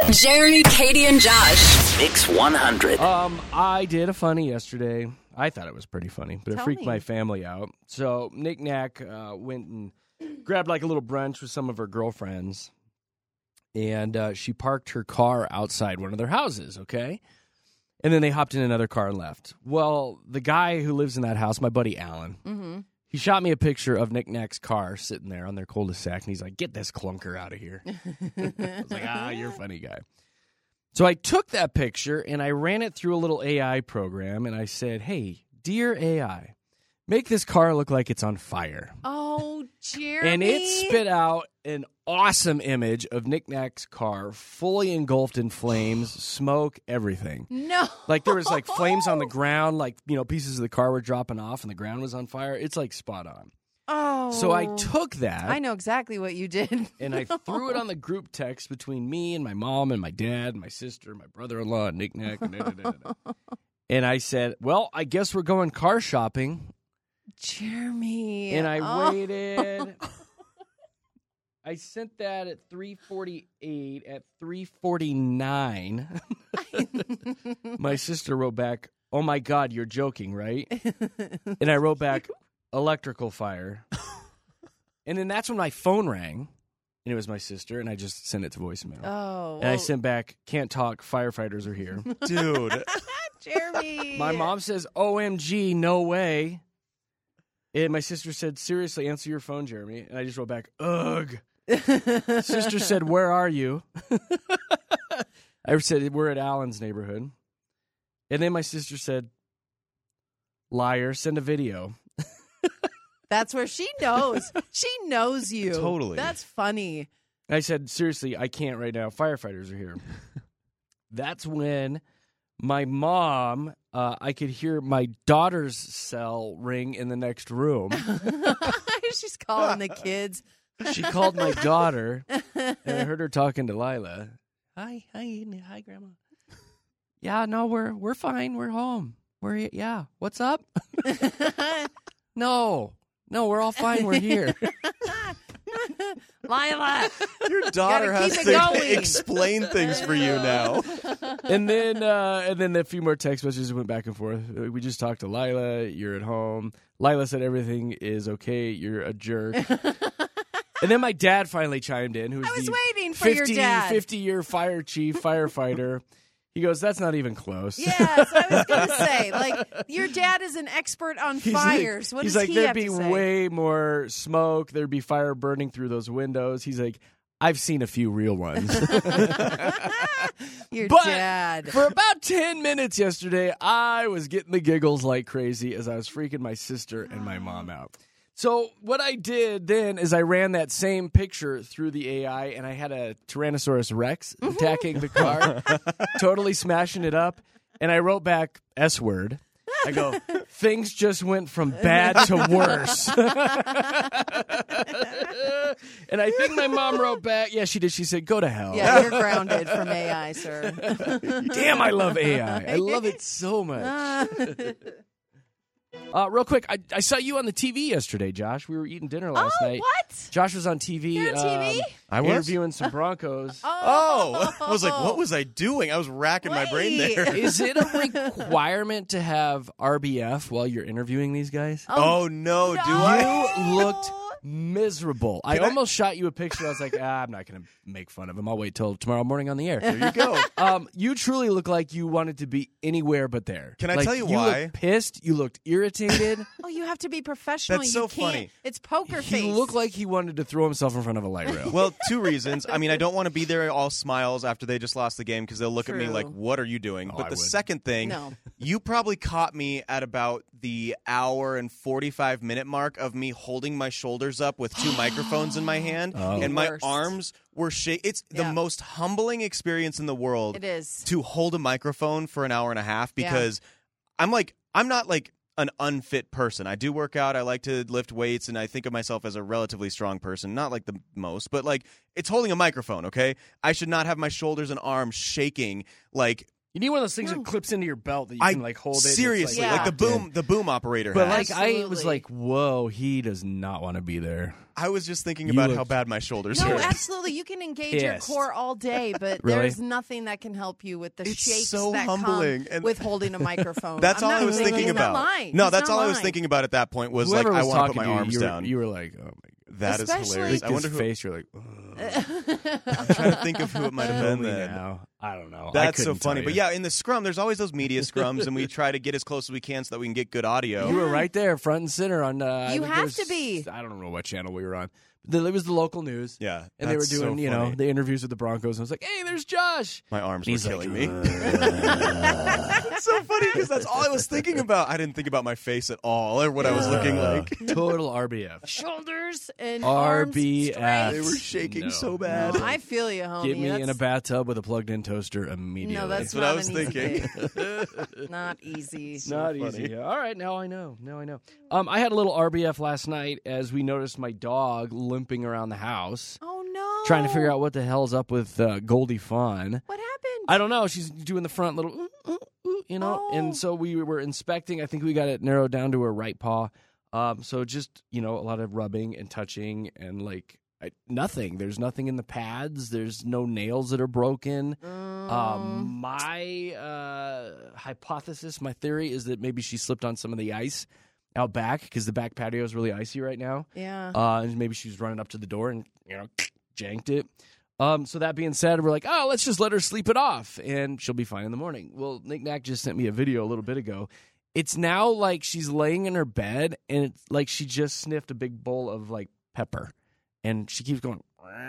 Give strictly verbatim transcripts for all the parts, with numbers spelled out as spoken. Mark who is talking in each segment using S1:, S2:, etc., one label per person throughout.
S1: Jeremy, Katie, and Josh.
S2: Mix one hundred.
S3: Um, I did a funny yesterday. I thought it was pretty funny, but
S4: Tell
S3: it freaked
S4: me.
S3: my family out. So Nick Knack uh, went and grabbed like a little brunch with some of her girlfriends, and uh, she parked her car outside one of their houses, okay? And then they hopped in another car and left. Well, the guy who lives in that house, my buddy Alan,
S4: Mm-hmm.
S3: he shot me a picture of Nick Knack's car sitting there on their cul-de-sac, and he's like, get this clunker out of here. I was like, ah, you're a funny guy. So I took that picture, and I ran it through a little A I program, and I said, hey, dear A I, make this car look like it's on fire.
S4: Oh, Jeremy.
S3: And it spit out an awesome image of Nick Knack's car fully engulfed in flames, smoke, everything.
S4: No.
S3: Like there was like flames on the ground, like, you know, pieces of the car were dropping off and the ground was on fire. It's like spot on.
S4: Oh.
S3: So I took that.
S4: I know exactly what you did.
S3: And I threw it on the group text between me and my mom and my dad and my sister, my brother-in-law, and Nick Knack. And, da, da, da, da, da. And I said, well, I guess we're going car shopping.
S4: Jeremy.
S3: And I
S4: oh.
S3: waited. I sent that at three forty-eight. At three forty-nine, my sister wrote back, oh, my God, you're joking, right? And I wrote back, electrical fire. And then that's when my phone rang, and it was my sister, and I just sent it to voicemail.
S4: Oh.
S3: And I
S4: well,
S3: sent back, can't talk, firefighters are here.
S5: Dude.
S4: Jeremy.
S3: My mom says, O M G, no way. And my sister said, seriously, answer your phone, Jeremy. And I just wrote back, ugh. Sister said, where are you? I said, we're at Alan's neighborhood. And then my sister said, liar, send a video.
S4: That's where she knows. She knows you.
S5: Totally.
S4: That's funny.
S3: I said, seriously, I can't right now. Firefighters are here. That's when my mom, uh, I could hear my daughter's cell ring in the next room.
S4: She's calling the kids.
S3: She called my daughter, and I heard her talking to Lila. Hi, hi, hi, Grandma. Yeah, no, we're we're fine. We're home. We're yeah. What's up? No, no, we're all fine. We're here.
S4: Lila.
S5: Your daughter
S4: Gotta
S5: has
S4: keep
S5: to
S4: it going.
S5: explain things for you now.
S3: And then, uh, and then a few more text messages went back and forth. We just talked to Lila. You're at home. Lila said everything is okay. You're a jerk. And then my dad finally chimed in, who's
S4: I was
S3: the
S4: waiting for your
S3: fifty,
S4: dad.
S3: fifty-year fire chief, firefighter. He goes, that's not even close.
S4: Yes, I was going to say, like, your dad is an expert on
S3: He's
S4: fires.
S3: like,
S4: what
S3: he's
S4: does
S3: like,
S4: he
S3: there'd
S4: have
S3: be
S4: to say?
S3: way more smoke. There'd be fire burning through those windows. He's like, I've seen a few real ones.
S4: Your
S3: But
S4: dad.
S3: for about ten minutes yesterday, I was getting the giggles like crazy as I was freaking my sister and my mom out. So what I did then is I ran that same picture through the A I, and I had a Tyrannosaurus Rex attacking the car, totally smashing it up. And I wrote back, S word. I go, things just went from bad to worse. And I think my mom wrote back, yeah, she did. She said, go to hell.
S4: Yeah, you're grounded from A I, sir.
S3: Damn, I love A I. I love it so much. Uh, real quick, I, I saw you on the T V yesterday, Josh. We were eating dinner last
S4: oh,
S3: night.
S4: what?
S3: Josh was on T V.
S4: You're on T V?
S3: um,
S5: I was?
S3: interviewing some Broncos.
S5: Oh, I was like, what was I doing? I was racking my brain
S4: Wait.
S5: there.
S3: Is it a requirement to have R B F while you're interviewing these guys?
S5: Oh, no, do I?
S3: You looked miserable. I
S5: Can I-
S3: almost shot you a picture. I was like, ah, I'm not going to make fun of him. I'll wait till tomorrow morning on the air.
S5: There you go.
S3: Um, you truly look like you wanted to be anywhere but there.
S5: Can I
S3: Like,
S5: tell you
S3: you
S5: why?
S3: looked pissed. You looked irritated.
S4: Oh, you have to be professional.
S5: That's
S4: you
S5: so
S4: can't.
S5: funny.
S4: It's poker face.
S3: He looked like he wanted to throw himself in front of a light rail.
S5: Well, two reasons. I mean, I don't want to be there all smiles after they just lost the game because they'll look at me
S4: True.
S5: like, what are you doing?
S3: Oh,
S5: but
S3: I
S5: the
S3: would.
S5: second thing,
S4: No.
S5: you probably caught me at about the hour and forty-five minute mark of me holding my shoulders up with two microphones in my hand,
S3: Oh.
S5: and my
S4: Worst.
S5: arms were shaking. It's
S4: Yeah.
S5: the most humbling experience in the world
S4: It is.
S5: to hold a microphone for an hour and a half because I'm like, I'm not like an unfit person. I do work out. I like to lift weights, and I think of myself as a relatively strong person. Not like the most, but like it's holding a microphone, okay? I should not have my shoulders and arms shaking like
S3: You need one of those things
S4: No.
S3: that clips into your belt that you
S5: I
S3: can like hold it. and it's,
S5: seriously,
S4: Yeah.
S5: like the
S3: locked in.
S5: boom, the boom operator.
S3: But
S5: has.
S3: like I was
S4: Absolutely.
S3: like, whoa, he does not want to be there.
S5: I was just thinking
S3: You
S5: about
S3: looked-
S5: how bad my shoulders
S4: No,
S5: hurt.
S4: absolutely. You can engage your
S3: Pissed.
S4: core all day, but
S3: Really?
S4: there's nothing that can help you with the
S5: It's
S4: shakes
S5: so
S4: that
S5: humbling,
S4: come
S5: and-
S4: with holding a microphone.
S5: That's
S4: I'm
S5: all
S4: not,
S5: I was
S4: he's
S5: thinking
S4: not
S5: about.
S4: lying.
S5: No,
S4: He's
S5: that's
S4: not
S5: all I was
S4: lying.
S5: thinking about at that point was
S3: Whoever
S5: like I
S3: was
S5: want to put
S3: talking
S5: my
S3: to
S5: arms
S3: you, you
S5: down.
S3: Were, you were like, oh my god.
S5: That is
S4: Especially-
S5: hilarious. I
S3: His
S5: wonder who.
S3: face. You're like, ugh.
S5: I'm trying to think of who it might have
S3: Tell
S5: been.
S3: me
S5: Then.
S3: now. I don't know. I
S5: That's so
S3: couldn't tell
S5: funny.
S3: you.
S5: But yeah, in the scrum, there's always those media scrums, and we try to get as close as we can so that we can get good audio.
S3: You were right there, front and center on. Uh, I
S4: You
S3: think it
S4: have
S3: was-
S4: to be.
S3: I don't know what channel we were on. The, it was the local news.
S5: Yeah,
S3: And they were
S5: that's so
S3: doing, you know,
S5: funny.
S3: the interviews with the Broncos. And I was like, hey, there's Josh.
S5: My arms were
S3: He's like,
S5: killing me.
S3: "Uh."
S5: It's so funny because that's all I was thinking about. I didn't think about my face at all or what I was looking like.
S3: Total R B F.
S4: Shoulders and
S3: R
S4: arms
S3: B F.
S4: straight.
S5: They were shaking
S3: No.
S5: so bad.
S4: No, I feel you, homie.
S3: Get me in a
S4: That's-
S3: bathtub with a plugged-in toaster immediately.
S4: No, that's,
S5: That's what I
S4: not
S5: was
S4: an easy
S5: thinking.
S4: thing. Not easy.
S3: Not
S5: funny.
S3: easy. All right, now I know. Now I know. Um, I had a little R B F last night as we noticed my dog limping around the house,
S4: Oh no!
S3: trying to figure out what the hell's up with uh, Goldie Fawn.
S4: what happened.
S3: I don't know. She's doing the front little, ooh, ooh, ooh, you know.
S4: Oh.
S3: And so we were inspecting. I think we got it narrowed down to her right paw. Um, so just you know, a lot of rubbing and touching and like I, nothing. There's nothing in the pads. There's no nails that are broken.
S4: Um,
S3: Um, my uh, hypothesis, my theory is that maybe she slipped on some of the ice out back because the back patio is really icy right now.
S4: yeah.
S3: Uh, and maybe she was running up to the door and you know janked it. Um, so that being said, we're like, oh, let's just let her sleep it off, and she'll be fine in the morning. Well, Nick Nack just sent me a video a little bit ago. It's now like she's laying in her bed, and it's like she just sniffed a big bowl of like pepper, and she keeps going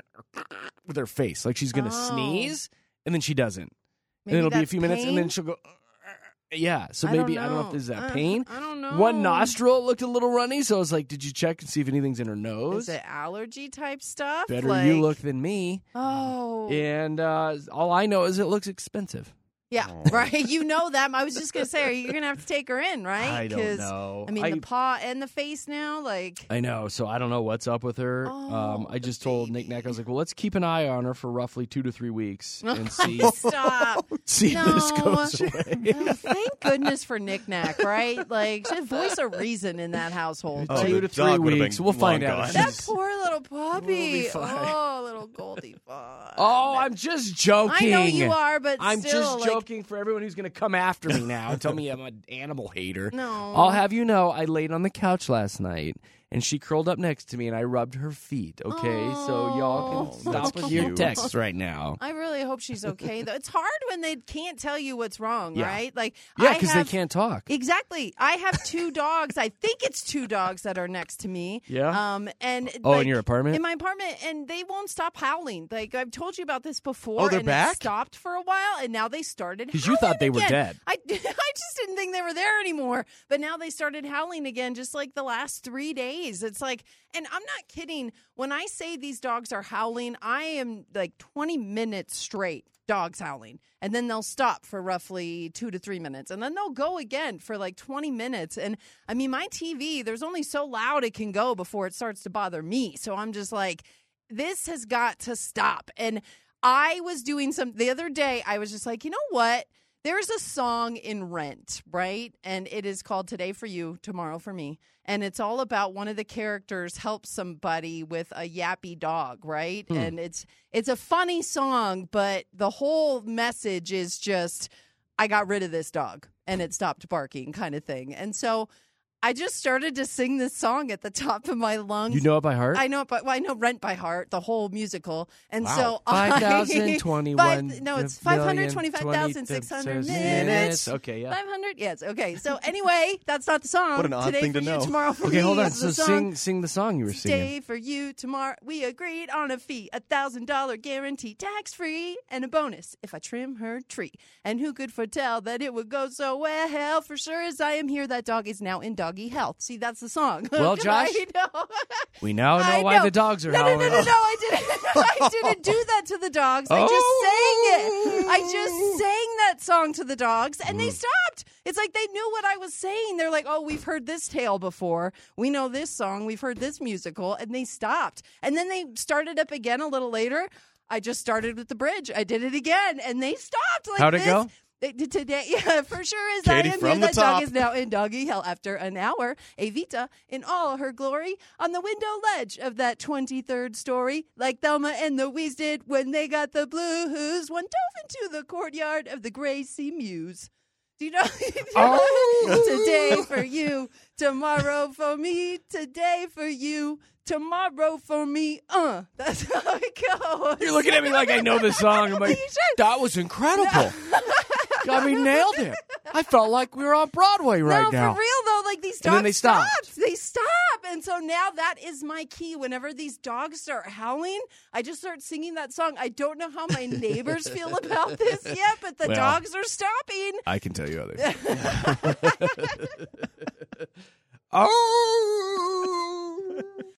S3: with her face, like she's gonna
S4: Oh.
S3: sneeze, and then she doesn't.
S4: Maybe
S3: and it'll be a
S4: that's
S3: few minutes, and then
S4: pain?
S3: she'll go. Yeah, so
S4: I don't
S3: maybe I don't know if
S4: know.
S3: this is that
S4: Uh,
S3: pain.
S4: I don't know.
S3: One nostril looked a little runny, so I was like, "Did you check and see if anything's in her nose?"
S4: Is it allergy type stuff?
S3: Better
S4: like,
S3: you look than me.
S4: Oh.
S3: And uh, all I know is it looks expensive.
S4: Yeah,
S5: Oh.
S4: right. You know that. I was just gonna say, are you gonna have to take her in, right?
S3: I don't
S4: 'Cause,
S3: know.
S4: I mean,
S3: I,
S4: the paw and the face now, like.
S3: I know, so I don't know what's up with her.
S4: Oh,
S3: um, I
S4: the
S3: just told Nick
S4: baby.
S3: Nack, I was like, well, let's keep an eye on her for roughly two to three weeks and see
S4: Stop.
S3: see
S4: No.
S3: if this goes away.
S4: Oh, thank goodness for Nick Nack, right? Like, just voice of reason in that household.
S5: Oh,
S4: Like,
S3: two
S5: the
S3: to three
S5: dog would've
S3: weeks.
S5: been
S3: We'll find
S5: long
S3: out.
S5: gone.
S3: if
S4: that
S3: she's-
S4: poor little
S3: We'll be
S4: puppy.
S3: fine.
S4: Oh, little Goldie Fawn.
S3: Oh, I'm just joking.
S4: I know you are, but
S3: I'm
S4: still,
S3: just
S4: like,
S3: joking for everyone who's going to come after me now and tell me I'm an animal hater.
S4: No.
S3: I'll have you know, I laid on the couch last night, and she curled up next to me, and I rubbed her feet, okay? so y'all can
S4: Oh,
S3: stop
S5: that's
S3: with your
S5: cute.
S3: texts right now.
S4: I really hope she's okay. Though it's hard when they can't tell you what's wrong,
S3: Yeah.
S4: right? Like,
S3: Yeah,
S4: I
S3: because they
S4: have-
S3: can't talk.
S4: Exactly. I have two dogs. I think it's two dogs that are next to me.
S3: Yeah?
S4: Um. And
S3: Oh,
S4: like,
S3: in your apartment?
S4: In my apartment, and they won't stop howling. Like I've told you about this before.
S5: Oh, they're
S4: and
S5: back?
S4: It stopped for a while, and now they started.
S3: Because you thought they were
S4: again.
S3: dead.
S4: I, I just didn't think they were there anymore. But now they started howling again, just like the last three days. It's like, and I'm not kidding. When I say these dogs are howling, I am like twenty minutes straight, dogs howling. And then they'll stop for roughly two to three minutes. And then they'll go again for like twenty minutes. And I mean, my T V, there's only so loud it can go before it starts to bother me. So I'm just like, this has got to stop. And I was doing some, the other day, I was just like, you know what? There's a song in Rent, right? And it is called Today for You, Tomorrow for Me. And it's all about one of the characters helps somebody with a yappy dog, right?
S3: Hmm.
S4: And it's it's a funny song, but the whole message is just, I got rid of this dog and it stopped barking kind of thing. And so I just started to sing this song at the top of my lungs.
S3: You know it by heart?
S4: I know it, but well, I know Rent by heart, the whole musical, and
S3: Wow.
S4: so
S3: five
S4: I-
S3: thousand twenty-one.
S4: Five- no, it's five hundred twenty-five thousand six hundred minutes.
S3: Okay, yeah.
S4: Five hundred, yes. Okay, so anyway, that's not the song.
S5: What an odd
S4: Today
S5: thing
S4: for
S5: to
S4: you,
S5: know.
S4: tomorrow for
S3: Okay,
S4: me
S3: hold on.
S4: is
S3: So
S4: the song.
S3: sing sing the song you were singing.
S4: Today for you, tomorrow. We agreed on a fee, a thousand dollar guarantee, tax free, and a bonus if I trim her tree. And who could foretell that it would go so well? For sure as I am here, that dog is now in doggy health. See, that's the song.
S3: Well, Josh,
S4: I know.
S3: We now know
S4: I
S3: why
S4: know.
S3: the dogs are
S4: no,
S3: howling.
S4: No, no, no, no, I didn't. I didn't do that to the dogs. I just sang it. I just sang that song to the dogs, and
S3: Mm.
S4: they stopped. It's like they knew what I was saying. They're like, oh, we've heard this tale before. We know this song. We've heard this musical, and they stopped. And then they started up again a little later. I just started with the bridge. I did it again, and they stopped. Like
S3: How'd it
S4: this.
S3: go?
S4: They, today, yeah, for sure is
S5: Katie
S4: I am
S5: from
S4: here.
S5: the
S4: That dog
S5: top.
S4: is now in doggy hell after an hour. Evita in all her glory on the window ledge of that twenty-third story, like Thelma and Louise did when they got the blues. One dove into the courtyard of the Gracie Mews. Do you know?
S3: Oh.
S4: Today for you, tomorrow for me, today for you, tomorrow for me. Uh, that's how it goes.
S3: You're looking at me like I know the song. I'm like,
S4: You should.
S3: that was incredible. I mean, nailed it. I felt like we were on Broadway right
S4: no,
S3: now.
S4: for real though, like these dogs
S3: And then they
S4: stop.
S3: stopped.
S4: They stop. And so now that is my key. Whenever these dogs start howling, I just start singing that song. I don't know how my neighbors feel about this yet, but the
S3: Well,
S4: dogs are stopping.
S3: I can tell you how they feel. Oh.